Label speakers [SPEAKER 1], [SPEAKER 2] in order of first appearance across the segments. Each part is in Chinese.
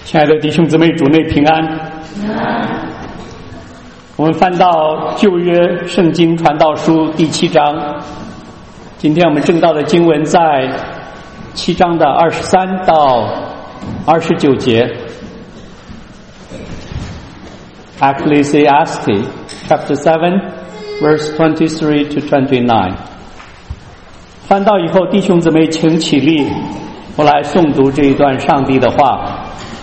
[SPEAKER 1] 亲爱的弟兄姊妹，主内平安。我们翻到旧约圣经传道书第7章，今天我们正道的经文在7章的23到29节。Ecclesiastes chapter 7 verse 23 to 29。翻到以后，弟兄姊妹请起立，我来诵读这一段上帝的话。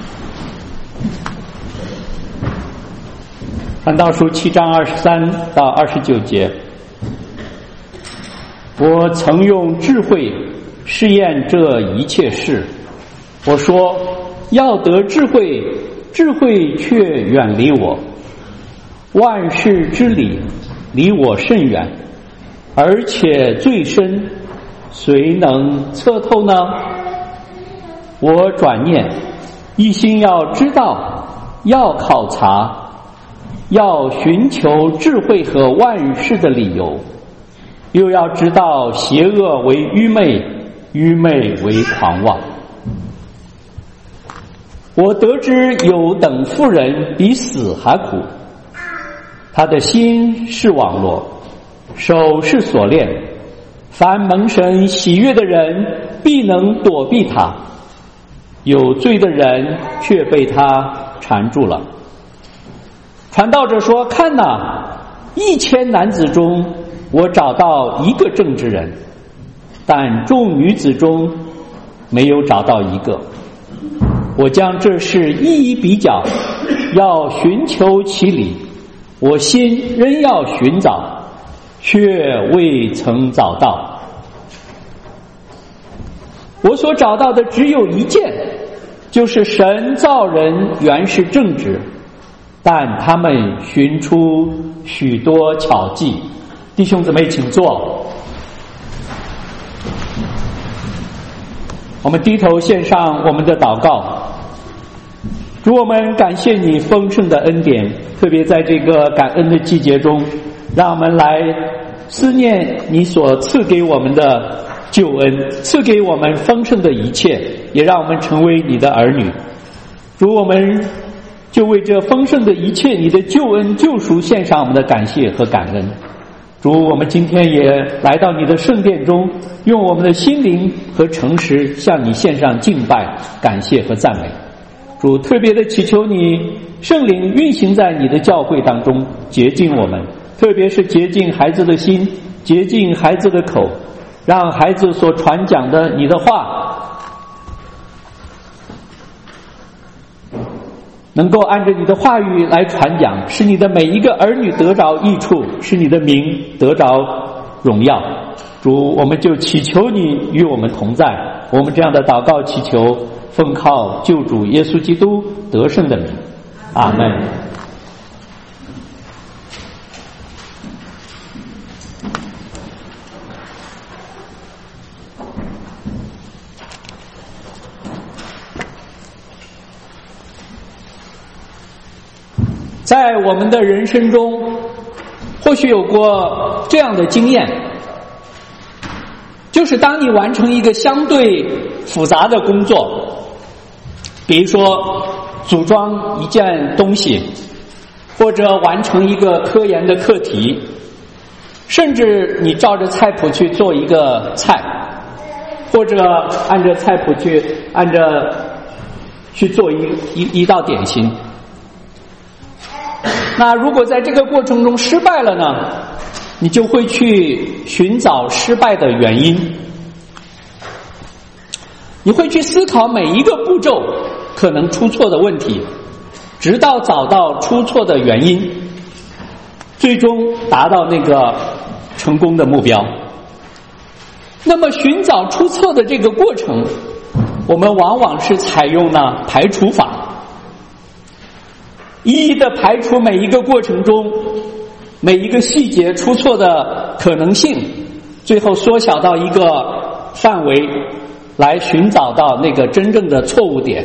[SPEAKER 1] 传道书7章23到29节。我曾用智慧试验这一切事，我说要得智慧，智慧却远离我，万事之理离我甚远，而且最深，谁能测透呢？我转念，一心要知道，要考察，要寻求智慧和万事的理由，又要知道邪恶为愚昧，愚昧为狂妄。我得知有等妇人比死还苦，他的心是网罗，手是锁链，凡蒙神喜悦的人必能躲避他，有罪的人却被他缠住了。传道者说，看哪，1000男子中我找到一个正直人，但众女子中没有找到一个。我将这事一一比较，要寻求其理，我心仍要寻找，却未曾找到。我所找到的只有一件，就是神造人原是正直，但他们寻出许多巧计。弟兄姊妹请坐，我们低头献上我们的祷告。主，我们感谢你丰盛的恩典，特别在这个感恩的季节中，让我们来思念你所赐给我们的救恩，赐给我们丰盛的一切，也让我们成为你的儿女。主，我们就为这丰盛的一切，你的救恩救赎献上我们的感谢和感恩。主，我们今天也来到你的圣殿中，用我们的心灵和诚实向你献上敬拜、感谢和赞美。主，特别的祈求你圣灵运行在你的教会当中，洁净我们，特别是洁净孩子的心，洁净孩子的口，让孩子所传讲的你的话能够按着你的话语来传讲，使你的每一个儿女得着益处，使你的名得着荣耀。主，我们就祈求你与我们同在，我们这样的祷告祈求奉靠救主耶稣基督得胜的名，阿们。在我们的人生中，或许有过这样的经验，就是当你完成一个相对复杂的工作，比如说组装一件东西，或者完成一个科研的课题，甚至你照着菜谱去做一个菜，或者按着菜谱去做一道点心。那如果在这个过程中失败了呢，你就会去寻找失败的原因，你会去思考每一个步骤可能出错的问题，直到找到出错的原因，最终达到那个成功的目标。那么寻找出错的这个过程，我们往往是采用了排除法，一一的排除每一个过程中每一个细节出错的可能性，最后缩小到一个范围，来寻找到那个真正的错误点。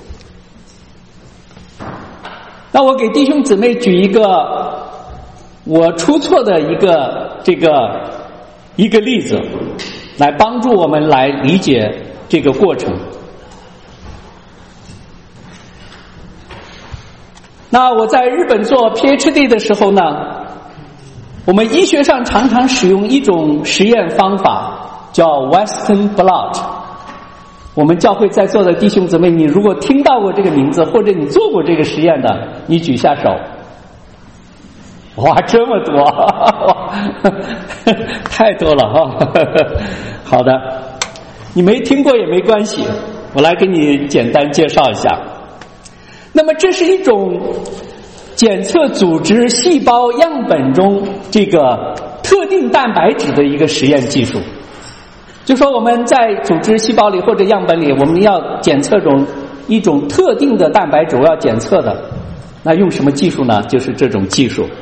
[SPEAKER 1] 那我给弟兄姊妹举一个我出错的一个例子，来帮助我们来理解这个过程。 那我在日本做 PhD 的时候呢，我们医学上常常使用一种实验方法，叫 Western blot。我们教会在座的弟兄姊妹，你如果听到过这个名字，或者你做过这个实验的，你举下手。哇，这么多，太多了哈！好的，你没听过也没关系，我来给你简单介绍一下。那么这是一种检测组织细胞样本中这个特定蛋白质的一个实验技术。就说我们在组织细胞里或者样本里，我们要检测一种特定的蛋白质，我要检测的，那用什么技术呢？就是这种技术。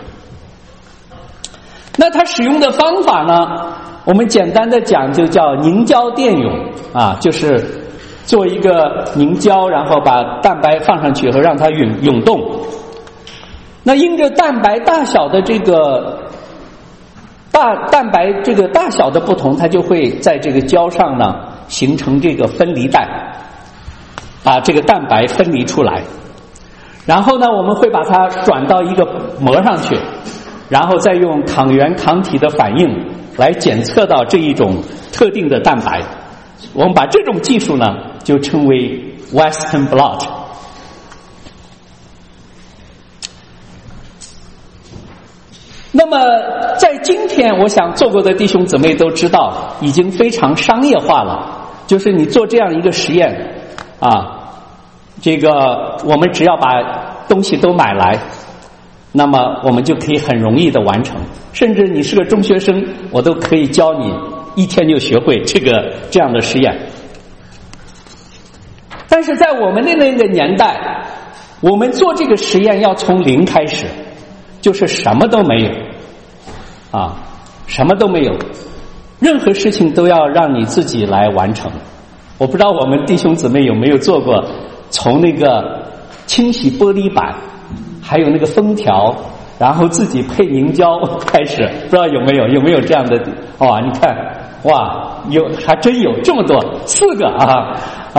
[SPEAKER 1] 那它使用的方法呢，我们简单的讲就叫凝胶电泳啊，就是做一个凝胶，然后把蛋白放上去以后让它涌动。那因着蛋白大小的这个蛋白这个大小的不同，它就会在这个胶上呢形成这个分离带，把这个蛋白分离出来。然后呢，我们会把它转到一个膜上去，然后再用抗原抗体的反应来检测到这一种特定的蛋白。我们把这种技术呢就称为 Western blot。那么在今天，我想做过的弟兄姊妹都知道，已经非常商业化了。就是你做这样一个实验啊，这个我们只要把东西都买来，那么我们就可以很容易的完成。甚至你是个中学生，我都可以教你一天就学会这样的实验。但是在我们的那个年代，我们做这个实验要从零开始，就是什么都没有啊，什么都没有，任何事情都要让你自己来完成。我不知道我们弟兄姊妹有没有做过，从那个清洗玻璃板，还有那个封条，然后自己配凝胶开始，不知道有没有这样的？哇，你看，哇，还真有这么多，4个啊！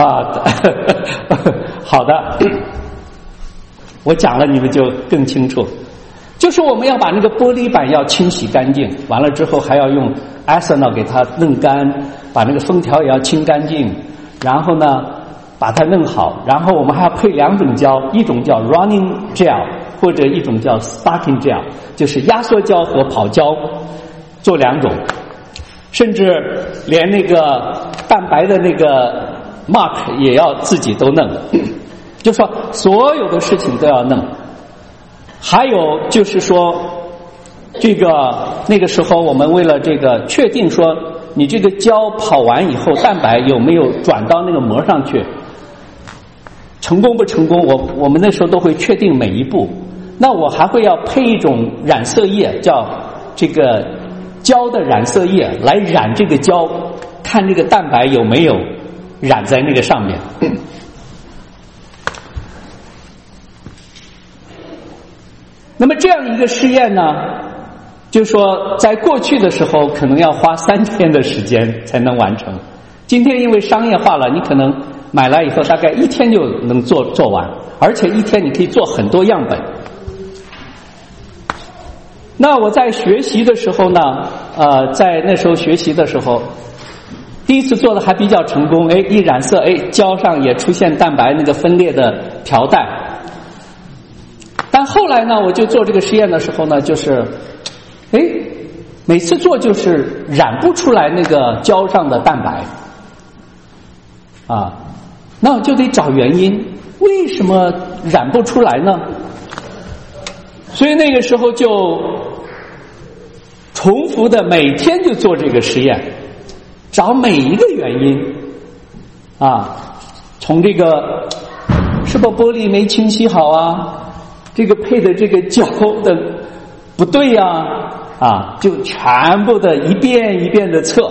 [SPEAKER 1] 好的，我讲了你们就更清楚。就是我们要把那个玻璃板要清洗干净，完了之后还要用 ethanol 给它弄干，把那个封条也要清干净，然后呢把它弄好，然后我们还要配2种胶，一种叫 running gel 或者一种叫 sparking gel， 就是压缩胶和跑胶，做2种，甚至连那个蛋白的那个 mark 也要自己都弄，就说所有的事情都要弄。还有就是说，那个时候我们为了这个确定说你这个胶跑完以后蛋白有没有转到那个膜上去，成功不成功，我们那时候都会确定每一步。那我还会要配一种染色液，叫这个胶的染色液来染这个胶，看这个蛋白有没有染在那个上面。那么这样一个试验呢，就说在过去的时候可能要花3天的时间才能完成，今天因为商业化了，你可能买来以后大概1天就能做完，而且1天你可以做很多样本。那我在学习的时候呢，在那时候学习的时候，第一次做的还比较成功，一染色，胶上也出现蛋白那个分裂的条带。但后来呢，我就做这个实验的时候呢，就是每次做就是染不出来那个胶上的蛋白啊，那我就得找原因，为什么染不出来呢？所以那个时候就重复的每天就做这个实验，找每一个原因啊，从这个是不是玻璃没清洗好啊，这个配的这个胶的不对呀，就全部的一遍一遍的测，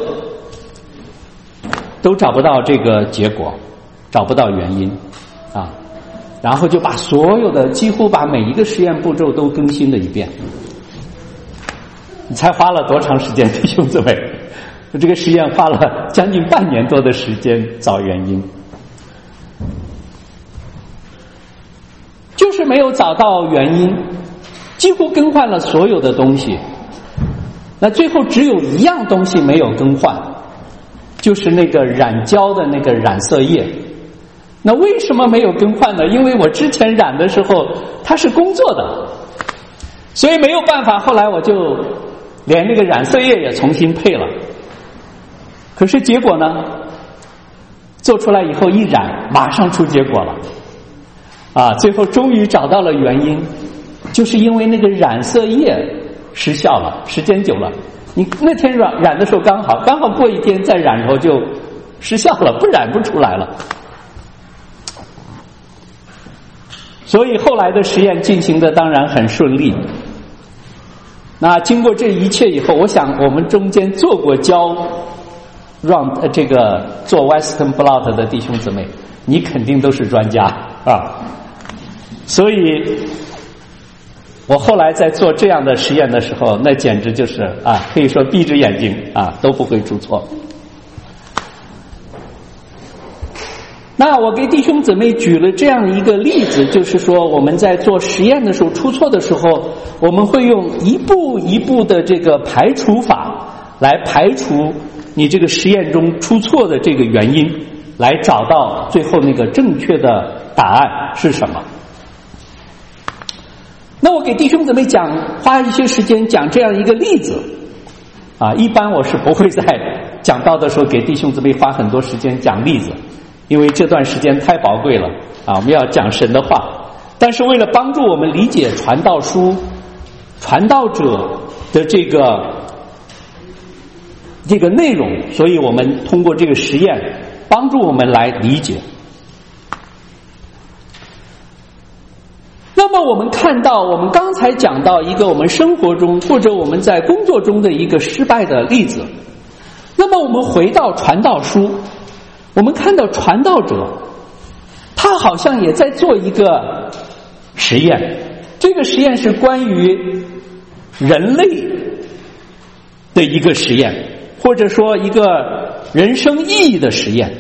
[SPEAKER 1] 都找不到这个结果，找不到原因啊，然后就把所有的几乎把每一个实验步骤都更新了一遍。你猜花了多长时间，弟兄姊妹？这个实验花了将近半年多的时间找原因。就是就是没有找到原因，几乎更换了所有的东西，那最后只有一样东西没有更换，就是那个染胶的那个染色液。那为什么没有更换呢？因为我之前染的时候它是工作的，所以没有办法，后来我就连那个染色液也重新配了。可是结果呢，做出来以后一染马上出结果了最后终于找到了原因，就是因为那个染色液失效了，时间久了，你那天染的时候刚好过一天再染，然后就失效了，不染不出来了。所以后来的实验进行的当然很顺利。那经过这一切以后，我想我们中间做过胶让这个做 Western blot 的弟兄姊妹，你肯定都是专家所以我后来在做这样的实验的时候，那简直就是可以说闭着眼睛都不会出错。那我给弟兄姊妹举了这样一个例子，就是说我们在做实验的时候出错的时候，我们会用一步一步的这个排除法来排除你这个实验中出错的这个原因，来找到最后那个正确的答案是什么。那我给弟兄姊妹花一些时间讲这样一个例子一般我是不会在讲道的时候给弟兄姊妹花很多时间讲例子，因为这段时间太宝贵了我们要讲神的话。但是为了帮助我们理解传道书传道者的这个内容，所以我们通过这个实验帮助我们来理解。那么我们看到，我们刚才讲到一个我们生活中或者我们在工作中的一个失败的例子。那么我们回到传道书，我们看到传道者他好像也在做一个实验，这个实验是关于人类的一个实验，或者说一个人生意义的实验。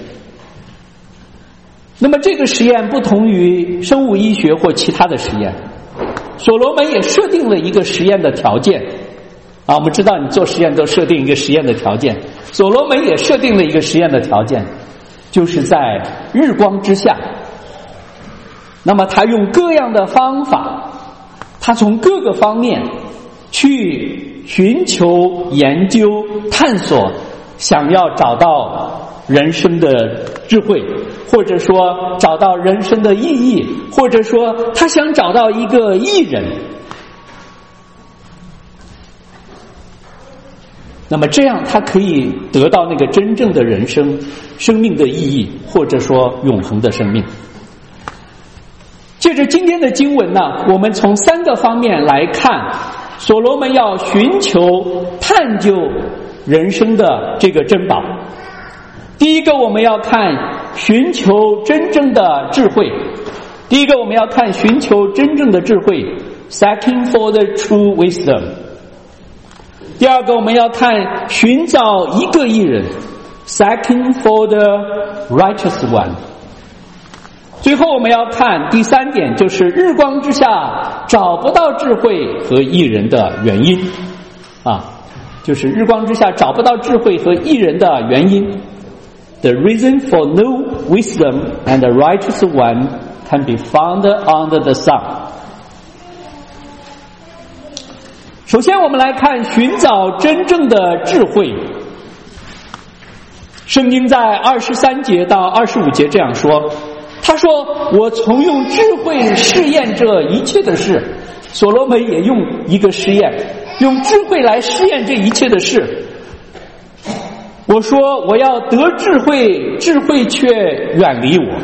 [SPEAKER 1] 那么这个实验不同于生物医学或其他的实验，所罗门也设定了一个实验的条件我们知道你做实验都设定一个实验的条件，所罗门也设定了一个实验的条件，就是在日光之下。那么他用各样的方法，他从各个方面去寻求研究探索，想要找到人生的智慧，或者说找到人生的意义，或者说他想找到一个艺人。那么这样他可以得到那个真正的人生生命的意义，或者说永恒的生命。借着今天的经文呢，我们从3个方面来看所罗门要寻求探究人生的这个珍宝。第一个我们要看寻求真正的智慧，第一个我们要看寻求真正的智慧 Seeking for the true wisdom。 第二个我们要看寻找一个义人 Seeking for the righteous one。 最后我们要看第3点，就是日光之下找不到智慧和义人的原因就是日光之下找不到智慧和义人的原因。The reason for no wisdom and the righteous one can be found under the sun。 首先我们来看寻找真正的智慧。圣经在23节到25节这样说，他说我从用智慧试验这一切的事。所罗门也用一个试验，用智慧来试验这一切的事。我说我要得智慧，智慧却远离我。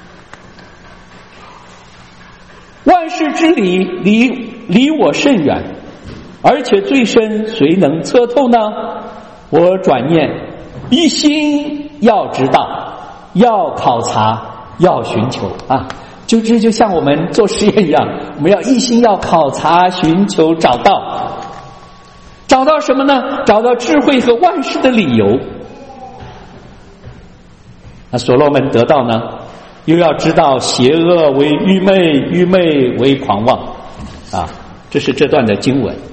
[SPEAKER 1] 万事之理离我甚远，而且最深谁能测透呢？我转念一心要知道，要考察，要寻求这就像我们做实验一样，我们要一心要考察寻求找到什么呢？找到智慧和万事的理由。那所罗门得到呢？ 又要知道邪恶为愚昧，愚昧为狂妄啊，这是这段的经文。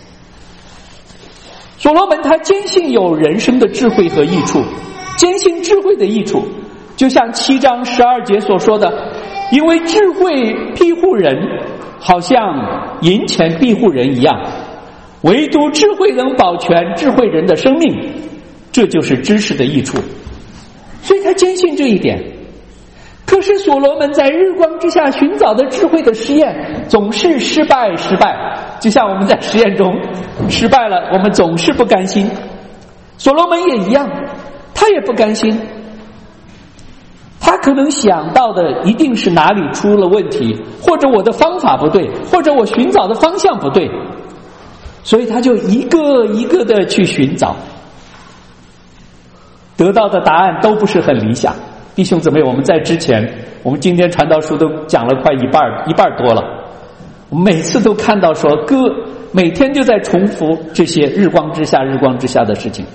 [SPEAKER 1] 所罗门他坚信有人生的智慧和益处，坚信智慧的益处，就像7章12节所说的，因为智慧庇护人，好像银钱庇护人一样，唯独智慧能保全智慧人的生命，这就是知识的益处。所以他坚信这一点。可是所罗门在日光之下寻找的智慧的实验总是失败，就像我们在实验中失败了，我们总是不甘心。所罗门也一样，他也不甘心，他可能想到的一定是哪里出了问题，或者我的方法不对，或者我寻找的方向不对，所以他就一个一个的去寻找，得到的答案都不是很理想。弟兄姊妹，我们在之前，我们今天传道书都讲了快一半多了，我们每次都看到说每天就在重复这些日光之下的事情。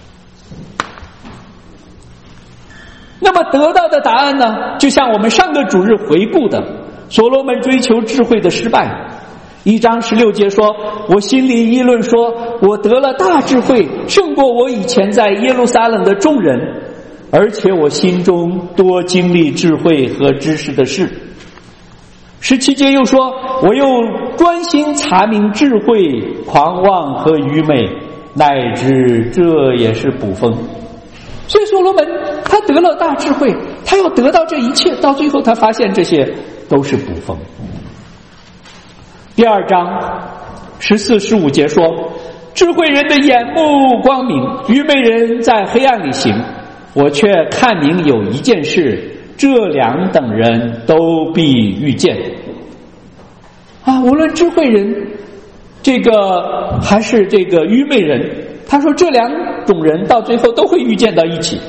[SPEAKER 1] 那么得到的答案呢，就像我们上个主日回顾的所罗门追求智慧的失败。1章16节说，我心里议论说，我得了大智慧，胜过我以前在耶路撒冷的众人，而且我心中多经历智慧和知识的事。17节又说，我又专心查明智慧、狂妄和愚昧，乃至这也是补风。所以所罗门他得了大智慧，他要得到这一切，到最后他发现这些都是补风。第2章14、15节说，智慧人的眼目光明，愚昧人在黑暗里行，我却看明有一件事，这2等人都必遇见。啊，无论智慧人还是愚昧人，他说这2种人到最后都会遇见到一起。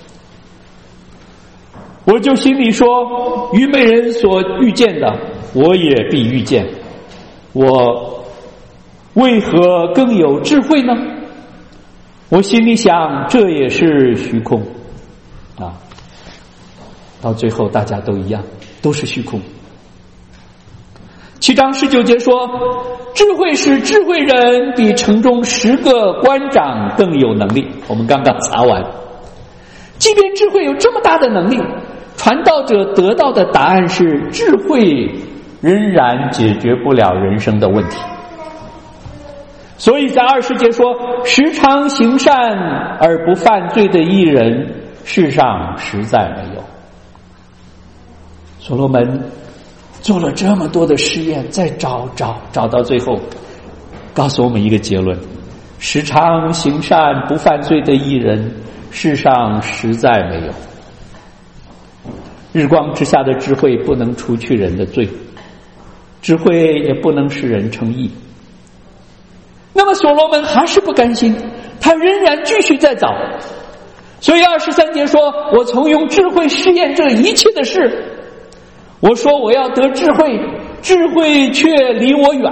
[SPEAKER 1] 我就心里说，愚昧人所遇见的，我也必遇见。我为何更有智慧呢？我心里想，这也是虚空啊！到最后大家都一样，都是虚空。7章19节说，智慧使智慧人比城中10个官长更有能力。我们刚刚查完，即便智慧有这么大的能力，传道者得到的答案是智慧仍然解决不了人生的问题。所以在20节说，时常行善而不犯罪的义人，世上实在没有。所罗门做了这么多的试验，再找到最后告诉我们一个结论，时常行善不犯罪的义人，世上实在没有。日光之下的智慧不能除去人的罪，智慧也不能使人称义。那么所罗门还是不甘心，他仍然继续在找。所以23节说，我曾用智慧试验这一切的事，我说我要得智慧，智慧却离我远。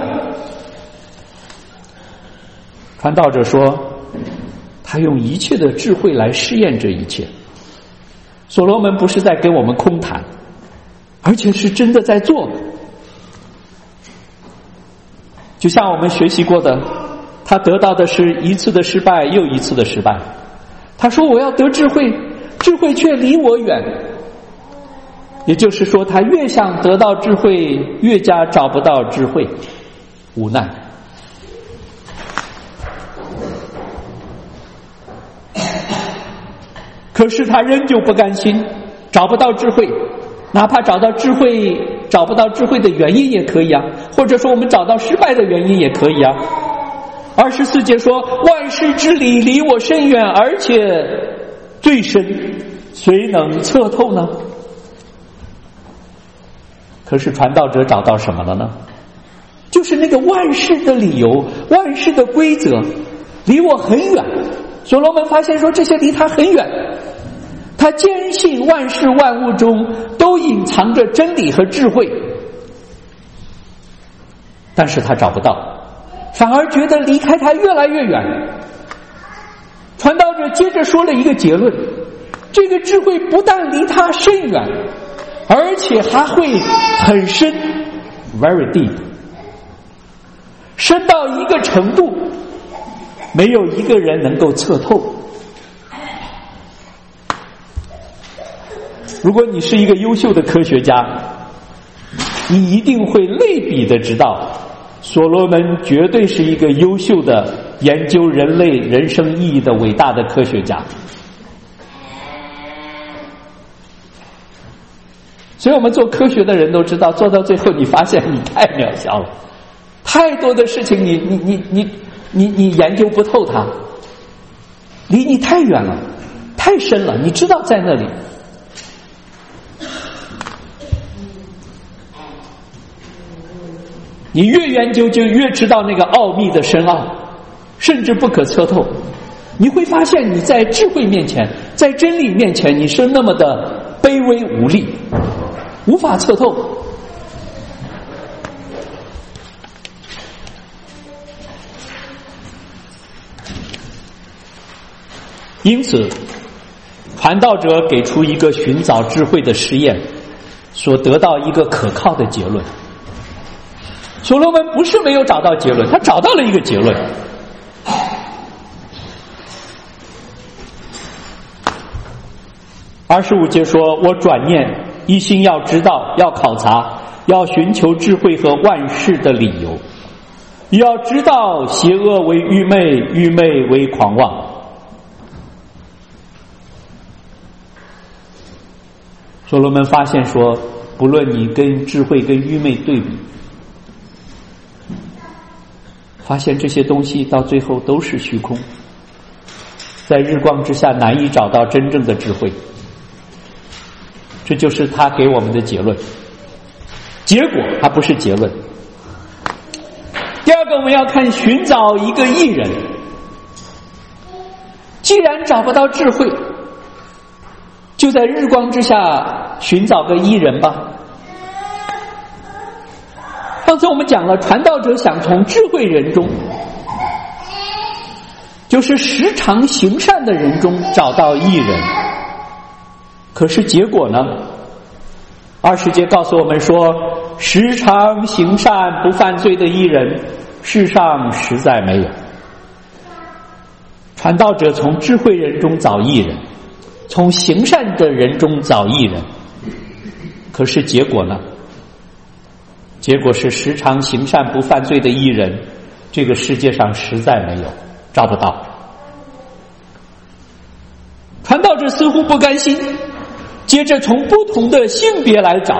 [SPEAKER 1] 传道者说，他用一切的智慧来试验这一切。所罗门不是在跟我们空谈，而且是真的在做。就像我们学习过的，他得到的是一次的失败又一次的失败。他说我要得智慧，智慧却离我远。也就是说，他越想得到智慧，越加找不到智慧，无奈。可是他仍旧不甘心，找不到智慧，哪怕找到智慧，找不到智慧的原因也可以啊，或者说我们找到失败的原因也可以啊。24节说，万事之理离我甚远，而且最深，谁能测透呢？可是传道者找到什么了呢？就是那个万事的理由，万事的规则离我很远。所罗门发现说，这些离他很远。他坚信万事万物中都隐藏着真理和智慧，但是他找不到，反而觉得离开他越来越远。传道者接着说了一个结论，这个智慧不但离他甚远， 而且还会很深 very deep， 深到一个程度没有一个人能够测透。如果你是一个优秀的科学家，你一定会类比的知道，所罗门绝对是一个优秀的研究人类人生意义的伟大的科学家。所以我们做科学的人都知道，做到最后你发现你太渺小了，太多的事情你研究不透它，离你太远了，太深了，你知道在那里。你越研究就越知道那个奥秘的深奥，甚至不可测透。你会发现你在智慧面前，在真理面前，你是那么的卑微无力，无法测透。因此传道者给出一个寻找智慧的实验，所得到一个可靠的结论。所罗门不是没有找到结论，他找到了一个结论。25节说，我转念一心要知道，要考察，要寻求智慧和万事的理由，要知道邪恶为愚昧，愚昧为狂妄。所罗门发现说，不论你跟智慧跟愚昧对比，发现这些东西到最后都是虚空，在日光之下难以找到真正的智慧。这就是他给我们的结论，结果它不是结论。第二个，我们要看寻找一个义人。既然找不到智慧，就在日光之下寻找个义人吧。刚才我们讲了，传道者想从智慧人中，就是时常行善的人中找到义人。可是结果呢？20节告诉我们说，时常行善不犯罪的义人，世上实在没有。传道者从智慧人中找义人，从行善的人中找义人。可是结果呢？结果是时常行善不犯罪的义人，这个世界上实在没有，找不到。传道者似乎不甘心，接着从不同的性别来找，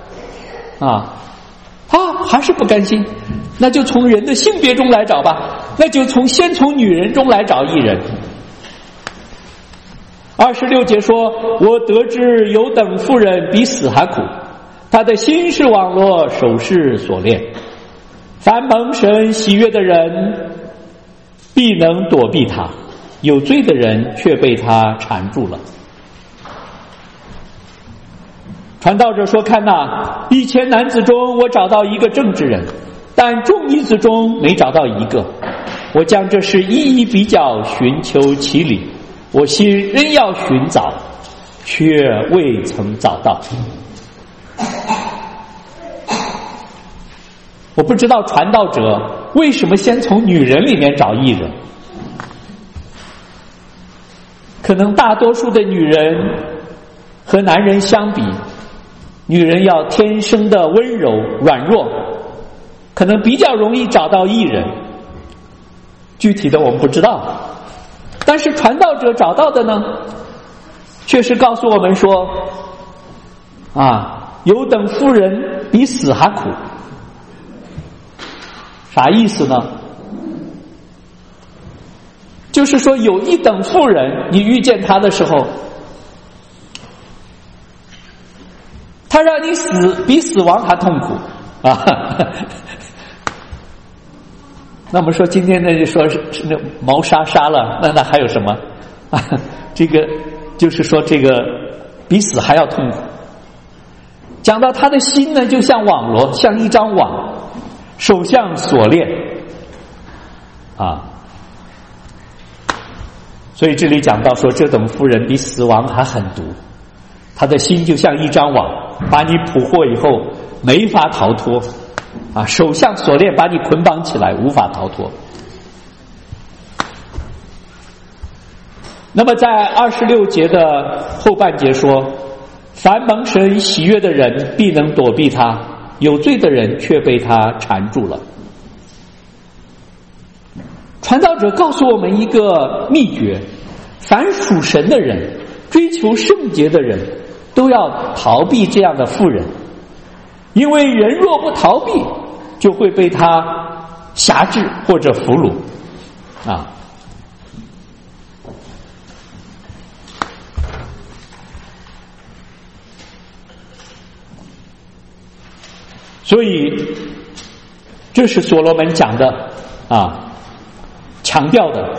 [SPEAKER 1] 还是不甘心，那就从人的性别中来找吧，那就先从女人中来找义人。26节说，我得知有等妇人比死还苦，他的心是网罗，手是锁链，凡蒙神喜悦的人必能躲避他，有罪的人却被他缠住了。传道者说，看哪，1000男子中我找到一个正直人，但众女子中没找到一个。我将这事一一比较，寻求其理，我心仍要寻找，却未曾找到。我不知道传道者为什么先从女人里面找义人。可能大多数的女人和男人相比，女人要天生的温柔软弱，可能比较容易找到义人。具体的我们不知道，但是传道者找到的呢，却是告诉我们说，有等妇人比死还苦。啥意思呢？就是说有一等妇人，你遇见她的时候，她让你死比死亡还痛苦那么说今天呢，就说是那谋杀杀了，那还有什么这个就是说这个比死还要痛苦。讲到他的心呢，就像网罗，像一张网，手像锁链所以这里讲到说，这等妇人比死亡还狠毒，他的心就像一张网， 把你捕获以后没法逃脱啊，手像锁链把你捆绑起来，无法逃脱。那么在26节的后半节说，凡蒙神喜悦的人必能躲避他，有罪的人却被他缠住了。传道者告诉我们一个秘诀，凡属神的人，追求圣洁的人，都要逃避这样的妇人，因为人若不逃避，就会被他辖制或者俘虏啊。所以这是所罗门讲的啊，强调的，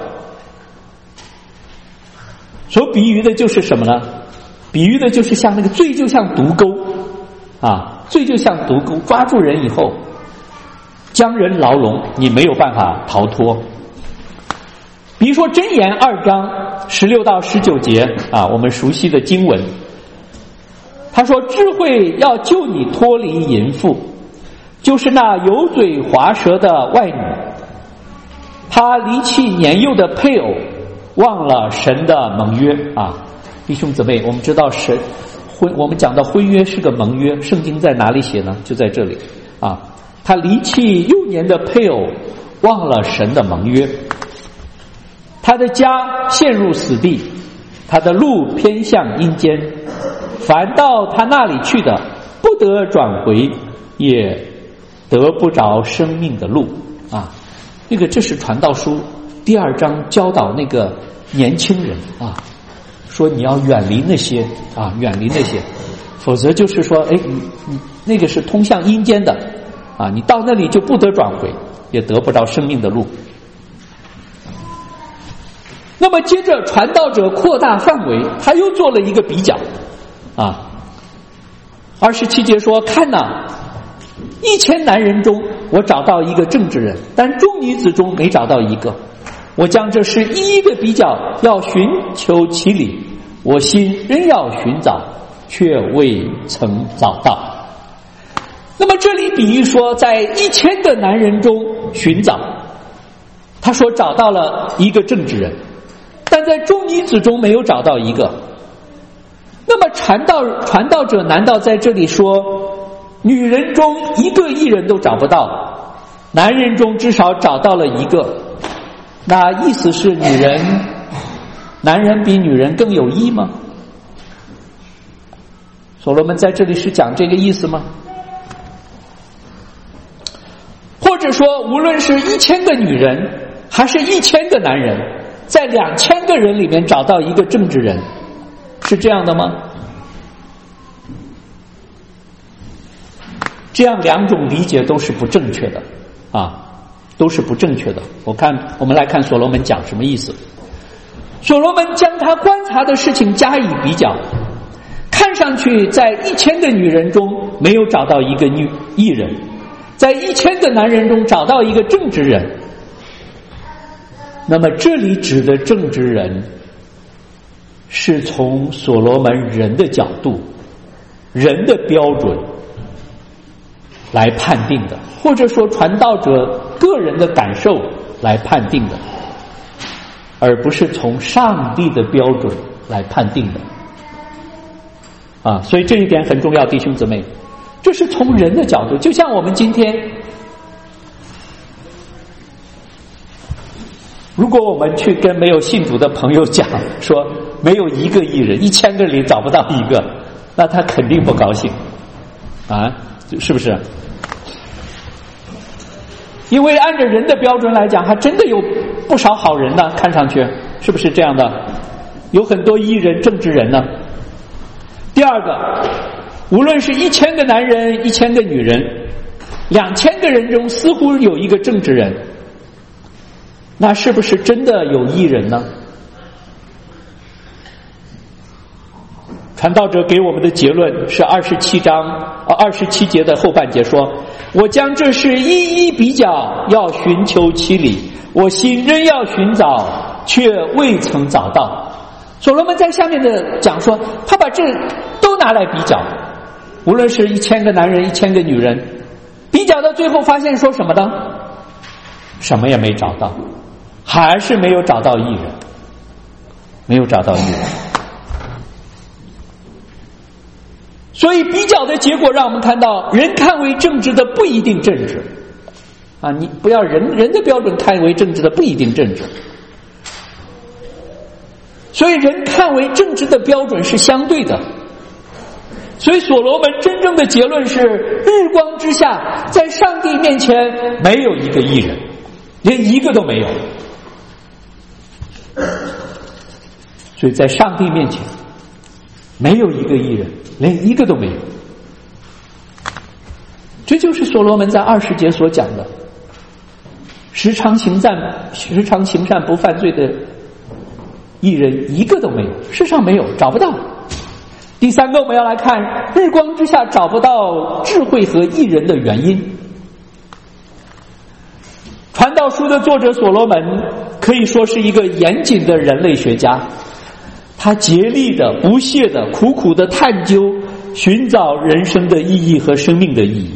[SPEAKER 1] 所比喻的就是什么呢？比喻的就是像那个罪，就像毒钩啊，罪就像毒钩，抓住人以后将人牢笼，你没有办法逃脱。比如说箴言2章16到19节啊，我们熟悉的经文，他说智慧要救你脱离淫妇，就是那油嘴滑舌的外女，她离弃年幼的配偶，忘了神的盟约啊。弟兄姊妹，我们知道我们讲到婚约是个盟约，圣经在哪里写呢？就在这里啊。她离弃幼年的配偶，忘了神的盟约，她的家陷入死地，她的路偏向阴间，凡到她那里去的，不得转回，也得不着生命的路啊。这是传道书第2章教导那个年轻人啊，说你要远离那些啊，远离那些，否则就是说你那个是通向阴间的啊，你到那里就不得转回，也得不着生命的路。那么接着传道者扩大范围，他又做了一个比较啊。27节说，看哪，1000男人中我找到一个正直人，但众女子中没找到一个。我将这事一一的比较，要寻求其理，我心仍要寻找，却未曾找到。那么这里比喻说，在1000的男人中寻找，他说找到了一个正直人，但在众女子中没有找到一个。那么传道者难道在这里说女人中一个义人都找不到，男人中至少找到了一个？那意思是男人比女人更有义吗？所罗门在这里是讲这个意思吗？或者说无论是1000个女人还是1000个男人，在2000个人里面找到一个正直人，是这样的吗？这样两种理解都是不正确的啊，都是不正确的。我们来看所罗门讲什么意思。所罗门将他观察的事情加以比较，看上去在1000个女人中没有找到一个义人，在1000个男人中找到一个正直人。那么这里指的正直人是从所罗门人的角度、人的标准来判定的，或者说传道者个人的感受来判定的，而不是从上帝的标准来判定的啊。所以这一点很重要，弟兄姊妹，这是从人的角度。就像我们今天，如果我们去跟没有信主的朋友讲说没有一个义人，1000个里找不到一个，那他肯定不高兴啊，是不是？因为按照人的标准来讲，还真的有不少好人呢，看上去是不是这样的？有很多义人、正直人呢。第二个，无论是1000个男人、1000个女人，2000个人中似乎有一个正直人，那是不是真的有义人呢？传道者给我们的结论是27节的后半节说，我将这事一一比较，要寻求其理，我心仍要寻找，却未曾找到。所罗门在下面的讲说，他把这都拿来比较， 无论是1000个男人1000个女人，比较到最后发现说什么呢？什么也没找到，还是没有找到义人，没有找到义人。所以比较的结果让我们看到，人看为正直的不一定正直啊！你不要人的标准看为正直的不一定正直，所以人看为正直的标准是相对的。所以所罗门真正的结论是，日光之下，在上帝面前没有一个义人，连一个都没有。所以在上帝面前没有一个义人，连一个都没有。这就是所罗门在20节所讲的，时常行善不犯罪的义人一个都没有，世上没有，找不到。第三个我们要来看日光之下找不到智慧和义人的原因。传道书的作者所罗门可以说是一个严谨的人类学家，他竭力的不懈的苦苦的探究寻找人生的意义和生命的意义。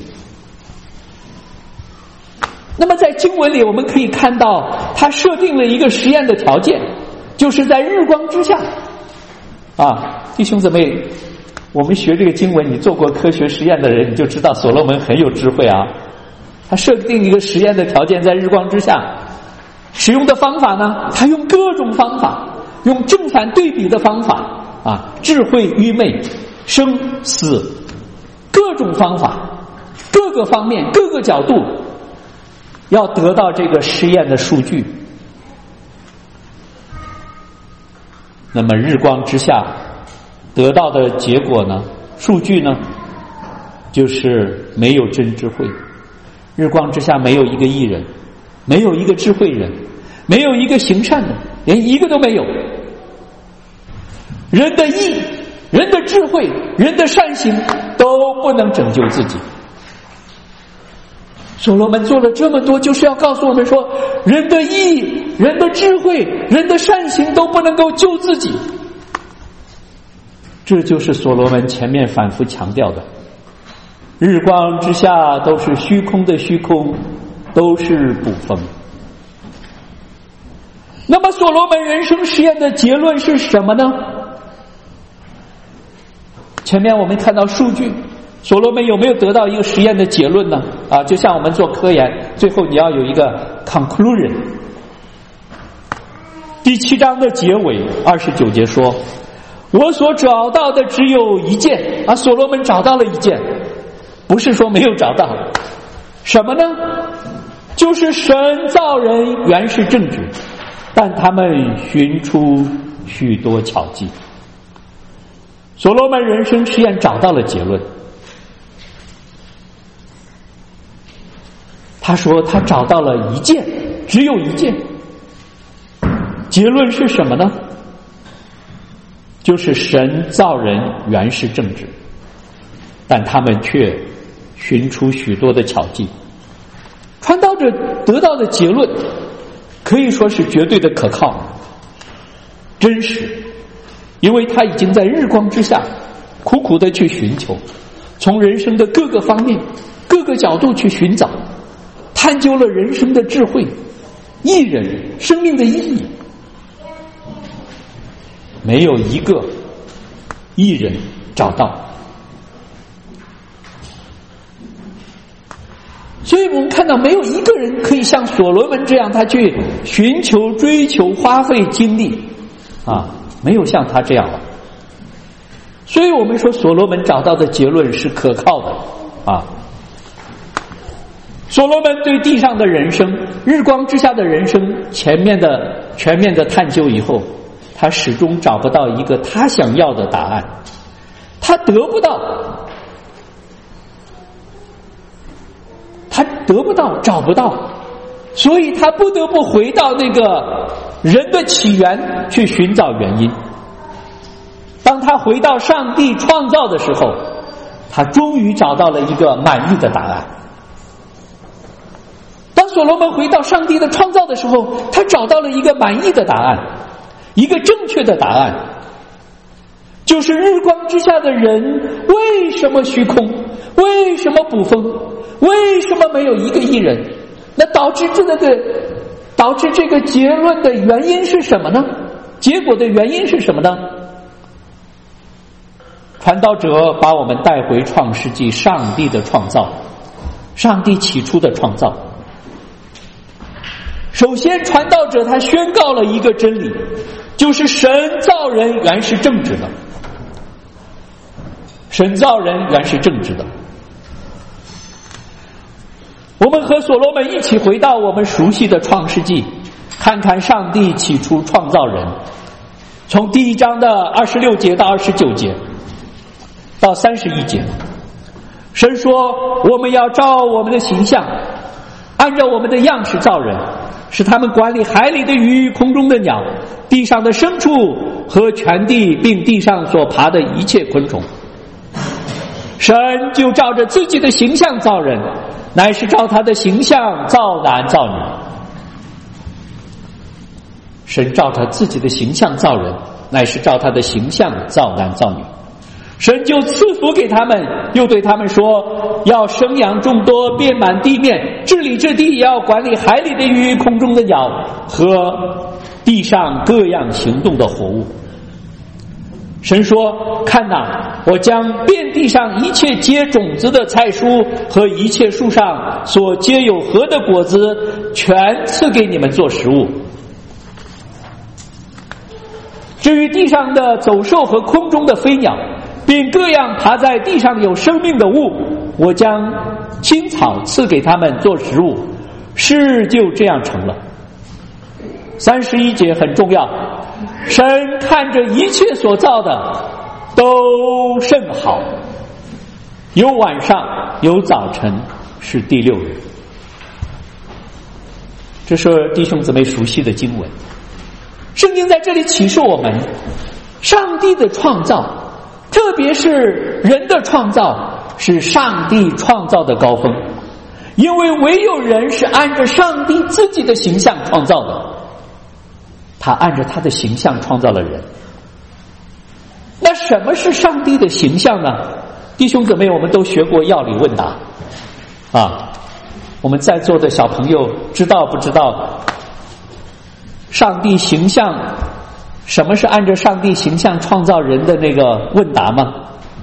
[SPEAKER 1] 那么在经文里我们可以看到，他设定了一个实验的条件，就是在日光之下啊，弟兄姊妹，我们学这个经文，你做过科学实验的人你就知道所罗门很有智慧啊。他设定一个实验的条件，在日光之下，使用的方法呢，他用各种方法，用正反对比的方法啊，智慧愚昧，生死，各种方法，各个方面，各个角度，要得到这个实验的数据。那么日光之下得到的结果呢，数据呢，就是没有真智慧。日光之下没有一个义人，没有一个智慧人，没有一个行善的，连一个都没有。人的义，人的智慧，人的善行都不能拯救自己。所罗门做了这么多，就是要告诉我们说，人的义，人的智慧，人的善行都不能够救自己。这就是所罗门前面反复强调的，日光之下都是虚空的虚空，都是捕风。那么所罗门人生实验的结论是什么呢？前面我们看到数据，所罗门有没有得到一个实验的结论呢？啊，就像我们做科研，最后你要有一个 conclusion。第7章的结尾29节说，我所找到的只有一件啊，所罗门找到了一件，不是说没有找到。什么呢？就是神造人原是正直，但他们寻出许多巧计。所罗门人生实验找到了结论，他说他找到了一件，只有一件。结论是什么呢？就是神造人原是正直，但他们却寻出许多的巧计。传道者得到的结论可以说是绝对的可靠真实，因为他已经在日光之下苦苦的去寻求，从人生的各个方面各个角度去寻找，探究了人生的智慧、义人、生命的意义。没有一个义人找到。所以我们看到没有一个人可以像所罗门这样，他去寻求、追求、花费精力啊，没有像他这样了。所以我们说所罗门找到的结论是可靠的啊。所罗门对地上的人生、日光之下的人生全面的探究以后，他始终找不到一个他想要的答案，他得不到，找不到，所以他不得不回到那个人的起源去寻找原因。当他回到上帝创造的时候，他终于找到了一个满意的答案。当所罗门回到上帝的创造的时候，他找到了一个满意的答案，一个正确的答案。 就是日光之下的人为什么虚空，为什么捕风，为什么没有一个义人？那导致这个结论的原因是什么呢？结果的原因是什么呢？传道者把我们带回创世纪，上帝的创造，上帝起初的创造。首先传道者他宣告了一个真理，就是神造人原是正直的，神造人原是正直的。我们和所罗门一起回到我们熟悉的创世纪，看看上帝起初创造人，从第1章的26节到29节到31节，神说我们要照我们的形象，按照我们的样式造人，使他们管理海里的鱼、空中的鸟、地上的牲畜和全地，并地上所爬的一切昆虫。神就照着自己的形象造人，乃是照他的形象造男造女。神照他自己的形象造人，乃是照他的形象造男造女。神就赐福给他们，又对他们说，要生养众多，遍满地面，治理这地，也要管理海里的鱼、空中的鸟和地上各样行动的活物。神说，看哪，我将遍地上一切结种子的菜蔬和一切树上所结有核的果子，全赐给你们做食物。至于地上的走兽和空中的飞鸟，并各样爬在地上有生命的物，我将青草赐给他们做食物。事就这样成了。31节很重要，神看着一切所造的都甚好，有晚上有早晨，是第6日。这是弟兄姊妹熟悉的经文。圣经在这里启示我们，上帝的创造，特别是人的创造，是上帝创造的高峰，因为唯有人是按着上帝自己的形象创造的，他按着他的形象创造了人。那什么是上帝的形象呢？弟兄姊妹，我们都学过药理问答啊，我们在座的小朋友知道不知道上帝形象，什么是按照上帝形象创造人的那个问答吗？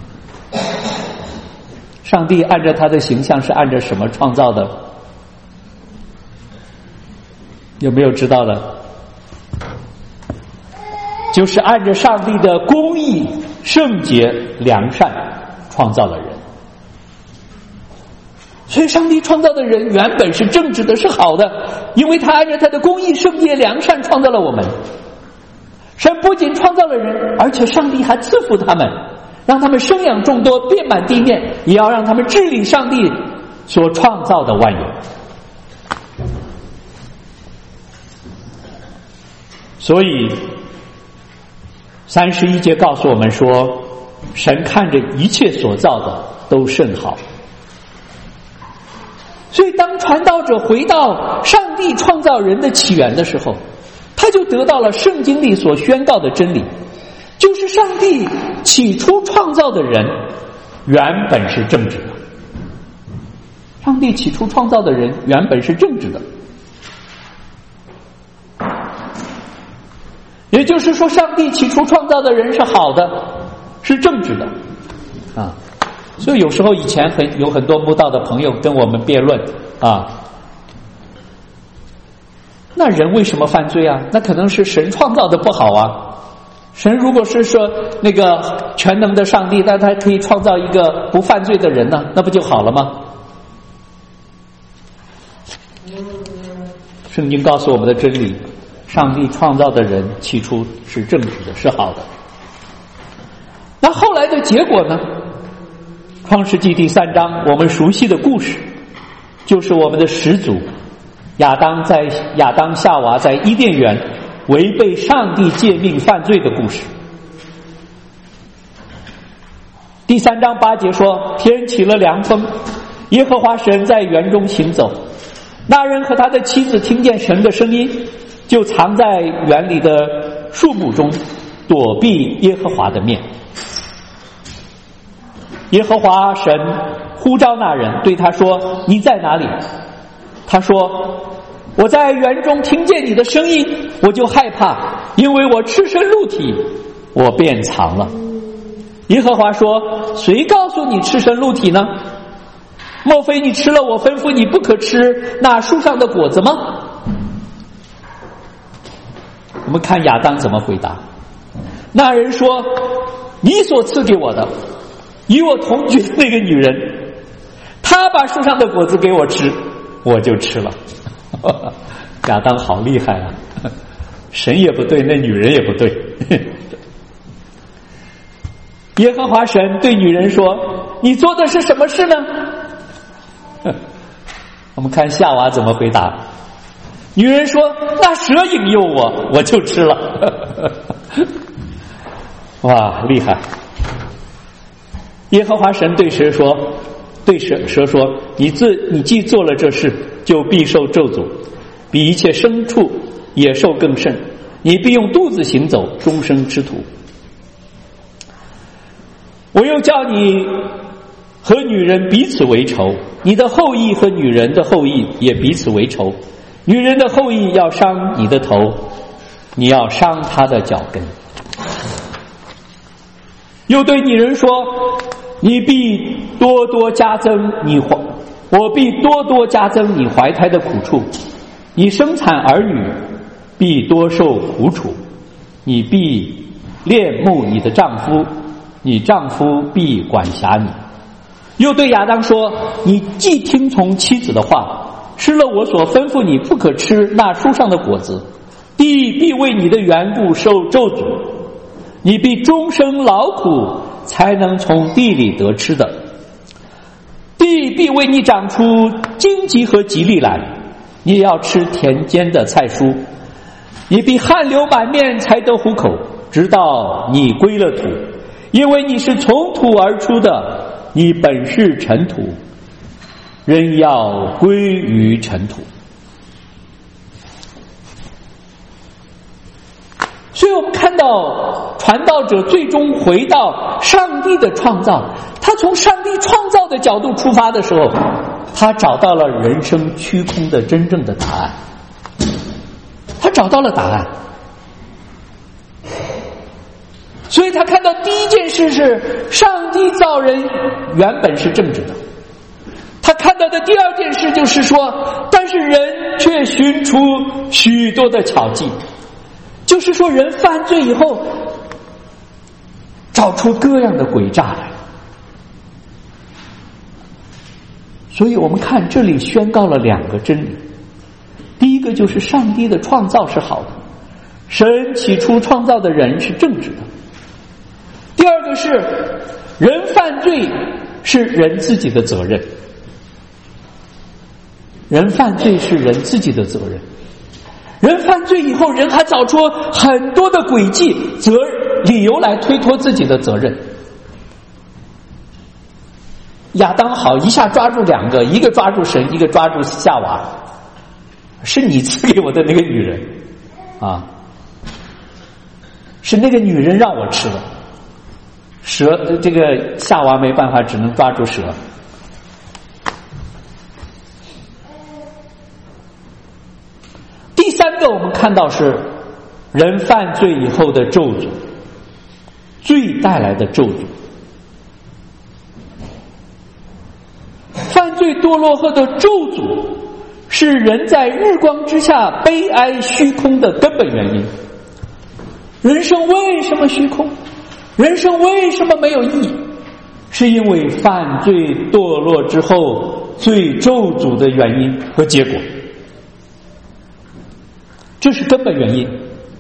[SPEAKER 1] 上帝按照他的形象是按照什么创造的？有没有知道的？就是按照上帝的公义、圣洁、良善创造了人。所以上帝创造的人原本是正直的，是好的，因为他按照他的公义、圣洁、良善创造了我们。神不仅创造了人，而且上帝还赐福他们，让他们生养众多，遍满地面，也要让他们治理上帝所创造的万有。所以31节告诉我们说，神看着一切所造的都甚好。所以当传道者回到上帝创造人的起源的时候，他就得到了圣经里所宣告的真理，就是上帝起初创造的人原本是正直的。上帝起初创造的人原本是正直的，也就是说上帝起初创造的人是好的，是正直的啊。所以有时候以前有很多慕道的朋友跟我们辩论啊，那人为什么犯罪啊？那可能是神创造的不好啊。神如果是说那个全能的上帝，那他可以创造一个不犯罪的人呢，那不就好了吗？圣经告诉我们的真理，上帝创造的人起初是正直的，是好的。那后来的结果呢？创世纪第3章我们熟悉的故事，就是我们的始祖亚当夏娃在伊甸园违背上帝诫命犯罪的故事。第3章8节说，天起了凉风，耶和华神在园中行走，那人和他的妻子听见神的声音，就藏在园里的树木中。 躲避耶和华的面。耶和华神呼召那人，对他说：你在哪里？他说：我在园中听见你的声音，我就害怕，因为我赤身露体，我便藏了。耶和华说：谁告诉你赤身露体呢？莫非你吃了我吩咐你不可吃那树上的果子吗？我们看亚当怎么回答。那人说：你所赐给我的，与我同居的那个女人，她把树上的果子给我吃，我就吃了。亚当好厉害啊，神也不对，那女人也不对。耶和华神对女人说：你做的是什么事呢？我们看夏娃怎么回答。女人说：那蛇引诱我，我就吃了。哇，厉害。耶和华神对蛇说，你既做了这事，就必受咒诅，比一切牲畜野兽更甚，你必用肚子行走，终生吃土。我又叫你和女人彼此为仇，你的后裔和女人的后裔也彼此为仇。女人的后裔要伤你的头，你要伤她的脚跟。又对女人说：你必多多加增我必多多加增你怀胎的苦处，你生产儿女必多受苦楚，你必恋慕你的丈夫，你丈夫必管辖你。又对亚当说：你既听从妻子的话，吃了我所吩咐你不可吃那树上的果子，地必为你的缘故受咒诅，你必终生劳苦，才能从地里得吃的。地必为你长出荆棘和蒺藜来，你也要吃田间的菜蔬，你必汗流满面才得糊口，直到你归了土，因为你是从土而出的，你本是尘土，人要归于尘土。所以我们看到传道者最终回到上帝的创造，他从上帝创造的角度出发的时候，他找到了人生虚空的真正的答案，他找到了答案。所以他看到第一件事是上帝造人原本是正直的，他看到的第二件事就是说，但是人却寻出许多的巧计，就是说人犯罪以后找出各样的诡诈来。所以我们看这里宣告了两个真理，第一个就是上帝的创造是好的，神起初创造的人是正直的。第二个是人犯罪是人自己的责任，人犯罪是人自己的责任，人犯罪以后，人还找出很多的诡计理由来推脱自己的责任。亚当好一下抓住两个，一个抓住神，一个抓住夏娃，是你赐给我的那个女人啊，是那个女人让我吃的。蛇，这个夏娃没办法，只能抓住蛇。第三个我们看到是人犯罪以后的咒诅，罪带来的咒诅。犯罪堕落后的咒诅是人在日光之下悲哀虚空的根本原因。人生为什么虚空？人生为什么没有意义？是因为犯罪堕落之后最咒诅的原因和结果，这是根本原因。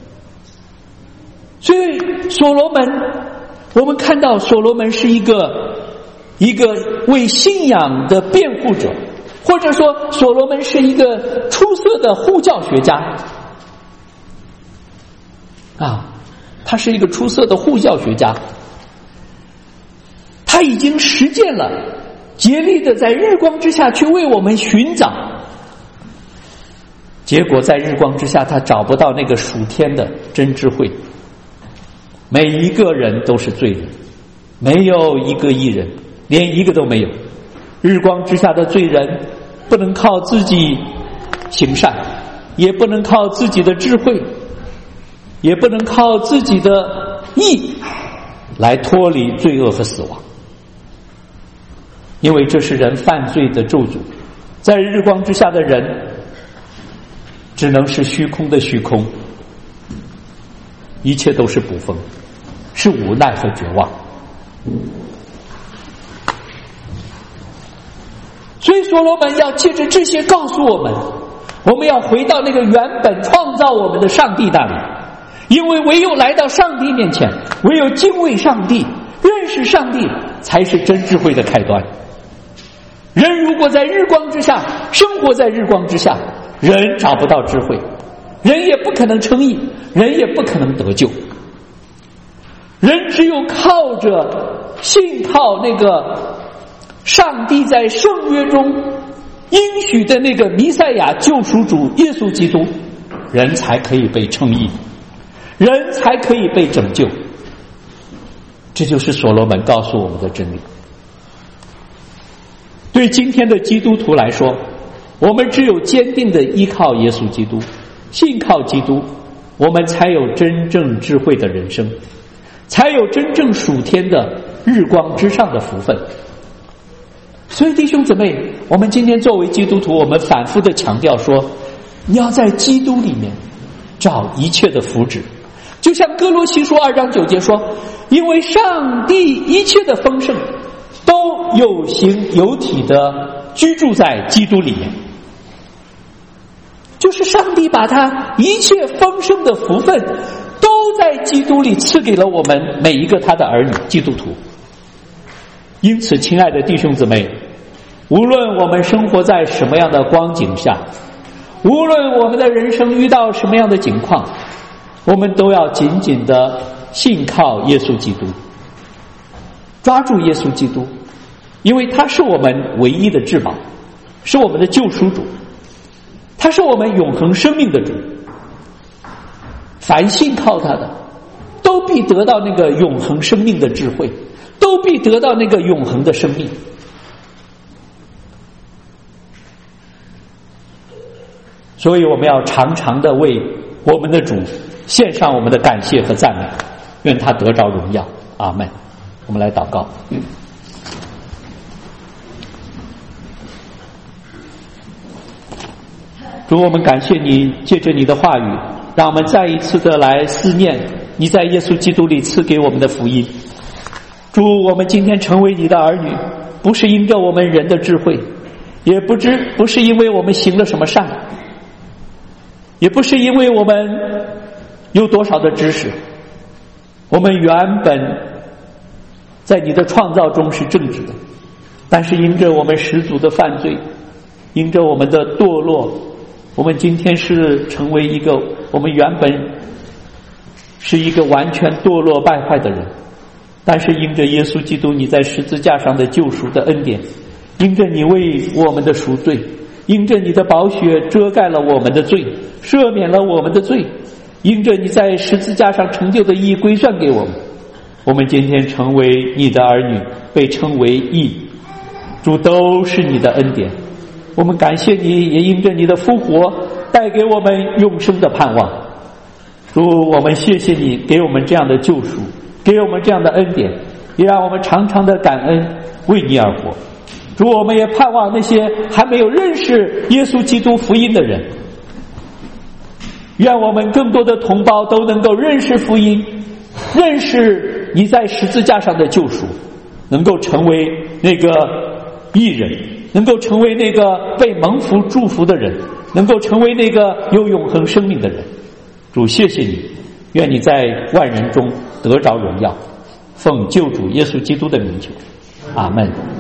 [SPEAKER 1] 所以所罗门，我们看到所罗门是一个为信仰的辩护者，或者说所罗门是一个出色的护教学家啊，他是一个出色的护教学家，他已经实践了，竭力的在日光之下去为我们寻找，结果在日光之下他找不到那个属天的真智慧， 每一个人都是罪人，没有一个义人，连一个都没有。日光之下的罪人不能靠自己行善，也不能靠自己的智慧，也不能靠自己的义来脱离罪恶和死亡，因为这是人犯罪的咒诅。在日光之下的人只能是虚空的虚空，一切都是捕风，是无奈和绝望。所以所罗门要借着这些告诉我们，我们要回到那个原本创造我们的上帝那里，因为唯有来到上帝面前，唯有敬畏上帝，认识上帝，才是真智慧的开端。人如果在日光之下，生活在日光之下，人找不到智慧，人也不可能称义，人也不可能得救。人只有靠着信靠那个上帝在圣约中应许的那个弥赛亚救赎主耶稣基督，人才可以被称义，人才可以被拯救。这就是所罗门告诉我们的真理。对今天的基督徒来说，我们只有坚定的依靠耶稣基督，信靠基督，我们才有真正智慧的人生，才有真正属天的日光之上的福分。所以弟兄姊妹，我们今天作为基督徒，我们反复的强调说，你要在基督里面找一切的福祉。就像哥罗西书2章9节说，因为上帝一切的丰盛都有形有体的居住在基督里面，就是上帝把他一切丰盛的福分都在基督里赐给了我们每一个他的儿女基督徒。因此亲爱的弟兄姊妹，无论我们生活在什么样的光景下，无论我们的人生遇到什么样的境况，我们都要紧紧的信靠耶稣基督，抓住耶稣基督，因为他是我们唯一的至宝，是我们的救赎主，他是我们永恒生命的主。凡信靠他的都必得到那个永恒生命的智慧，都必得到那个永恒的生命。所以我们要常常的为我们的主献上我们的感谢和赞美，愿他得着荣耀。阿们。我们来祷告。主，我们感谢你，借着你的话语，让我们再一次的来思念你在耶稣基督里赐给我们的福音。主，我们今天成为你的儿女，不是因着我们人的智慧，也不是因为我们行了什么善，也不是因为我们有多少的知识，我们原本在你的创造中是正直的，但是因着我们始祖的犯罪，因着我们的堕落，我们今天是成为一个我们原本是一个完全堕落败坏的人，但是因着耶稣基督你在十字架上的救赎的恩典，因着你为我们的赎罪，因着你的宝血遮盖了我们的罪，赦免了我们的罪，因着你在十字架上成就的义归算给我们，我们今天成为你的儿女，被称为义。主，都是你的恩典，我们感谢你，也因着你的复活带给我们永生的盼望。主，我们谢谢你给我们这样的救赎，给我们这样的恩典，也让我们常常的感恩，为你而活。主，我们也盼望那些还没有认识耶稣基督福音的人，愿我们更多的同胞都能够认识福音，认识你在十字架上的救赎，能够成为那个义人，能够成为那个被蒙福祝福的人，能够成为那个有永恒生命的人。主，谢谢你，愿你在万人中得着荣耀，奉救主耶稣基督的名求，阿们。